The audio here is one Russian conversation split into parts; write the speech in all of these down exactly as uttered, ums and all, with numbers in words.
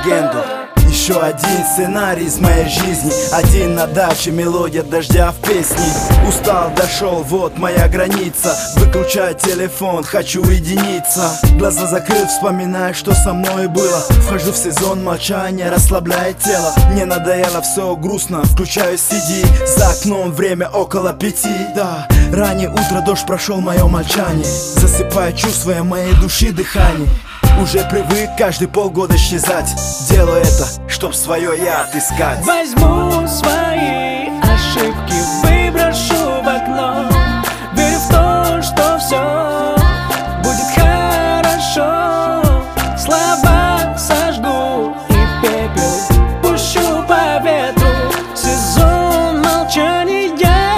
легенду. Еще один сценарий из моей жизни. Один на даче, мелодия дождя в песне. Устал, дошел, вот моя граница. Выключаю телефон, хочу уединиться. Глаза закрыв, вспоминаю, что со мной было. Вхожу в сезон молчания, расслабляет тело. Мне надоело все грустно, включаю си ди. За окном время около пяти, да. Раннее утро, дождь прошел мое молчание. Засыпаю, чувствуя моей души дыхание. Уже привык каждые полгода исчезать. Делаю это, чтоб свое я отыскать. Возьму свои ошибки, выброшу в окно. Верю в то, что все будет хорошо. Слова сожгу и пепел пущу по ветру. Сезон молчания.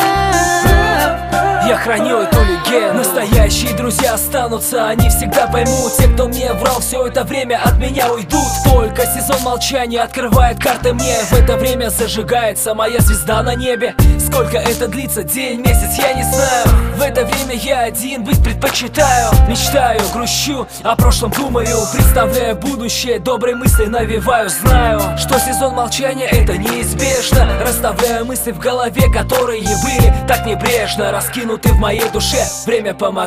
Я храню эту легенду. Настоящие друзья останутся, они всегда поймут. Те, кто мне врал все это время, от меня уйдут. Только сезон молчания открывает карты мне. В это время зажигается моя звезда на небе. Сколько это длится, день, месяц, я не знаю. В это время я один быть предпочитаю. Мечтаю, грущу, о прошлом думаю. Представляю будущее, добрые мысли навеваю. Знаю, что сезон молчания это неизбежно. Расставляю мысли в голове, которые были так небрежно раскинуты в моей душе. Время помогает.